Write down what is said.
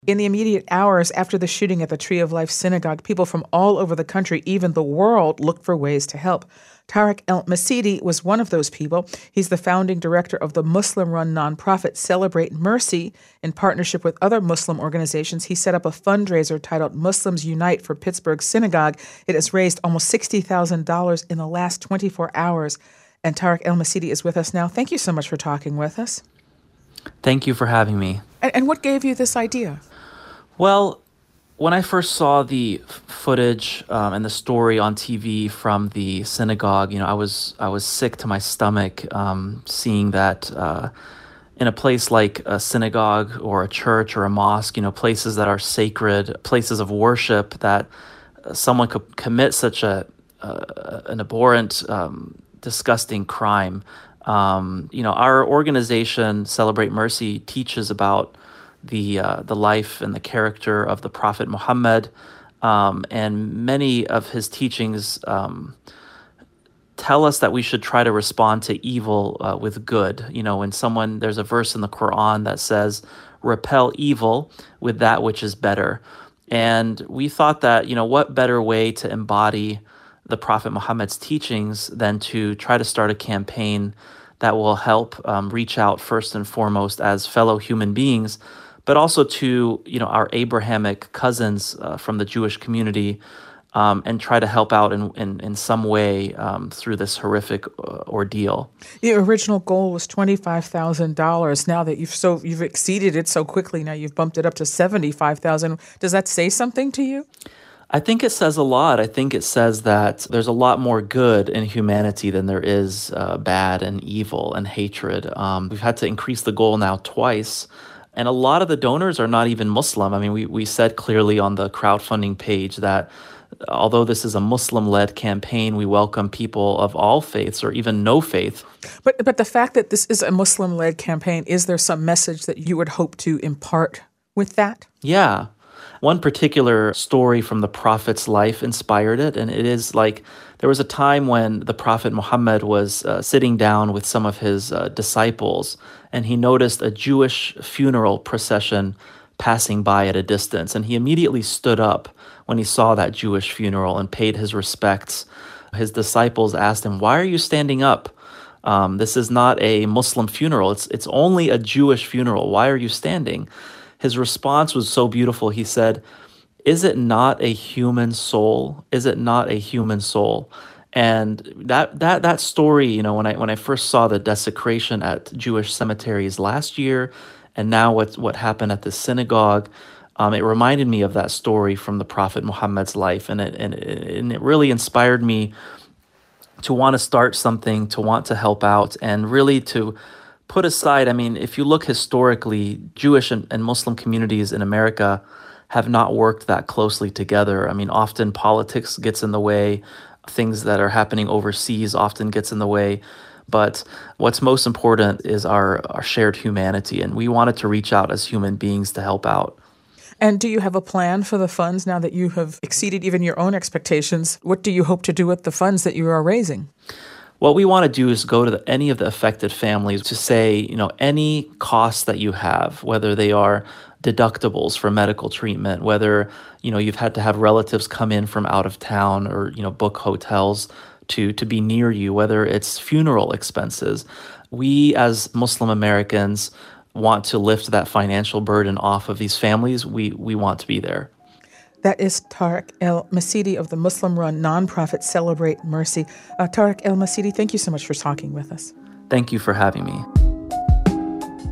In the immediate hours after the shooting at the Tree of Life Synagogue, people from all over the country, even the world, looked for ways to help. Tariq El-Masidi was one of those people. He's the founding director of the Muslim-run nonprofit Celebrate Mercy. In partnership with other Muslim organizations, he set up a fundraiser titled Muslims Unite for Pittsburgh Synagogue. It has raised almost $60,000 in the last 24 hours. And Tariq El-Masidi is with us now. Thank you so much for talking with us. Thank you for having me. And what gave you this idea? Well, when I first saw the footage and the story on TV from the synagogue, I was sick to my stomach seeing that in a place like a synagogue or a church or a mosque, places that are sacred, places of worship, that someone could commit such an abhorrent, disgusting crime. Our organization, Celebrate Mercy, teaches about the life and the character of the Prophet Muhammad, and many of his teachings tell us that we should try to respond to evil with good. There's a verse in the Quran that says, repel evil with that which is better. And we thought that, what better way to embody the Prophet Muhammad's teachings than to try to start a campaign that will help reach out first and foremost as fellow human beings, but also to our Abrahamic cousins from the Jewish community, and try to help out in some way through this horrific ordeal. The original goal was $25,000. Now that you've exceeded it so quickly, now you've bumped it up to $75,000. Does that say something to you? I think it says a lot. I think it says that there's a lot more good in humanity than there is bad and evil and hatred. We've had to increase the goal now twice. And a lot of the donors are not even Muslim. I mean, we said clearly on the crowdfunding page that although this is a Muslim-led campaign, we welcome people of all faiths or even no faith. But the fact that this is a Muslim-led campaign, is there some message that you would hope to impart with that? Yeah. One particular story from the Prophet's life inspired it, and it is like there was a time when the Prophet Muhammad was sitting down with some of his disciples, and he noticed a Jewish funeral procession passing by at a distance, and he immediately stood up when he saw that Jewish funeral and paid his respects. His disciples asked him, "Why are you standing up? This is not a Muslim funeral. It's only a Jewish funeral. Why are you standing?" His response was so beautiful. He said, "Is it not a human soul? Is it not a human soul?" And that story, when I first saw the desecration at Jewish cemeteries last year, and now what happened at the synagogue, it reminded me of that story from the Prophet Muhammad's life, and it really inspired me to want to start something, to want to help out, and really to put aside, if you look historically, Jewish and Muslim communities in America have not worked that closely together. Often politics gets in the way, things that are happening overseas often gets in the way, but what's most important is our shared humanity, and we wanted to reach out as human beings to help out. And do you have a plan for the funds now that you have exceeded even your own expectations? What do you hope to do with the funds that you are raising? What we want to do is go to any of the affected families to say, any costs that you have, whether they are deductibles for medical treatment, whether, you've had to have relatives come in from out of town or, book hotels to be near you, whether it's funeral expenses. We as Muslim Americans want to lift that financial burden off of these families. We want to be there. That is Tariq El-Masidi of the Muslim-run nonprofit Celebrate Mercy. Tariq El-Masidi, thank you so much for talking with us. Thank you for having me.